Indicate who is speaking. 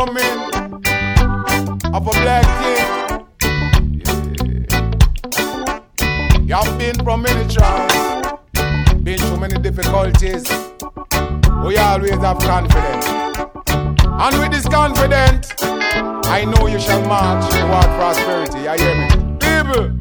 Speaker 1: coming of a black king. You have been from many trials, been through many difficulties. We always have confidence. And with this confidence, I know you shall march toward prosperity. You hear me? People!